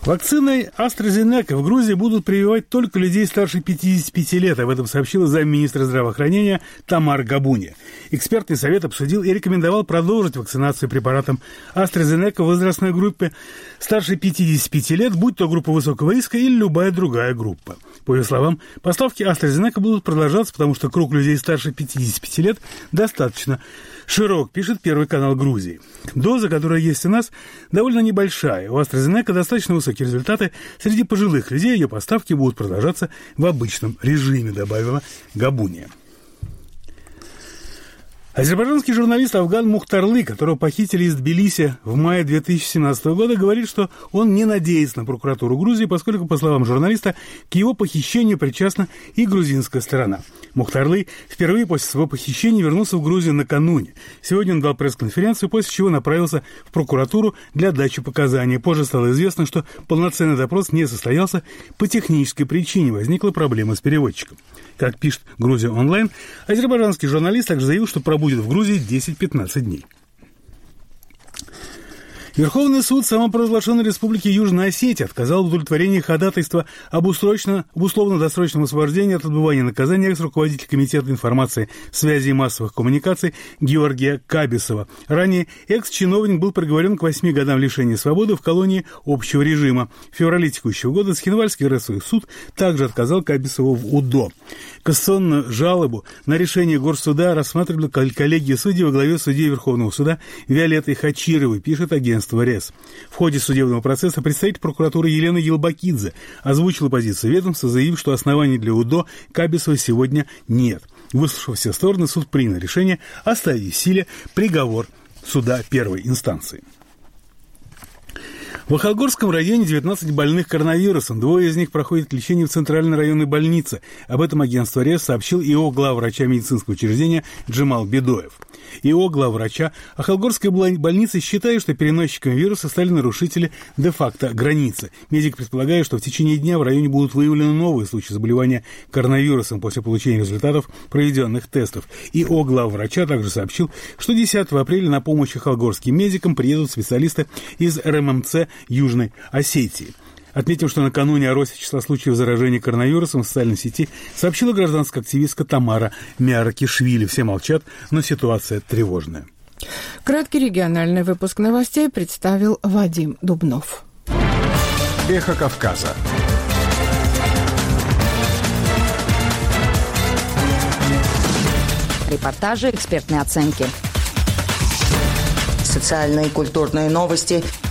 Вакциной AstraZeneca в Грузии будут прививать только людей старше 55 лет. Об этом сообщила замминистра здравоохранения Тамара Габуни. Экспертный совет обсудил и рекомендовал продолжить вакцинацию препаратом AstraZeneca в возрастной группе старше 55 лет, будь то группа высокого риска или любая другая группа. По ее словам, поставки AstraZeneca будут продолжаться, потому что круг людей старше 55 лет достаточно широк, пишет Первый канал Грузии. Доза, которая есть у нас, довольно небольшая. У AstraZeneca достаточно высокие результаты. Среди пожилых людей ее поставки будут продолжаться в обычном режиме, добавила Габуния. Азербайджанский журналист Афган Мухтарлы, которого похитили из Тбилиси в мае 2017 года, говорит, что он не надеется на прокуратуру Грузии, поскольку, по словам журналиста, к его похищению причастна и грузинская сторона. Мухтарлы впервые после своего похищения вернулся в Грузию накануне. Сегодня он дал пресс-конференцию, после чего направился в прокуратуру для дачи показаний. Позже стало известно, что полноценный допрос не состоялся по технической причине. Возникла проблема с переводчиком. Как пишет «Грузия онлайн», азербайджанский журналист также заявил, что пробудет в Грузии 10-15 дней. Верховный суд самопровозглашенной Республики Южная Осетия отказал в удовлетворении ходатайства об условно-досрочном освобождении от отбывания наказания экс-руководителя Комитета информации, связи и массовых коммуникаций Георгия Кабисова. Ранее экс-чиновник был приговорен к 8 годам лишения свободы в колонии общего режима. В феврале текущего года Схинвальский городской суд также отказал Кабисову в УДО. Кассационную жалобу на решение Горсуда рассматривали коллегия судей во главе судьи Верховного суда Виолетты Хачировой, пишет агентство РЕС. В ходе судебного процесса представитель прокуратуры Елена Елбакидзе озвучила позицию ведомства, заявив, что оснований для УДО Кабисова сегодня нет. Выслушав все стороны, суд принял решение оставить в силе приговор суда первой инстанции. В Ахалгорском районе 19 больных коронавирусом. 2 из них проходят лечение в Центральной районной больнице. Об этом агентство РЕС сообщил ИО главврача медицинского учреждения Джемал Бедоев. ИО главврача Ахалгорской больницы считает, что переносчиками вируса стали нарушители де-факто границы. Медик предполагает, что в течение дня в районе будут выявлены новые случаи заболевания коронавирусом после получения результатов проведенных тестов. ИО главврача также сообщил, что 10 апреля на помощь ахалгорским медикам приедут специалисты из РММЦ Южной Осетии. Отметим, что накануне о росте числа случаев заражения коронавирусом в социальной сети сообщила гражданская активистка Тамара Миаракишвили. Все молчат, но ситуация тревожная. Краткий региональный выпуск новостей представил Вадим Дубнов. Эхо Кавказа. Репортажи, экспертные оценки. Социальные и культурные новости –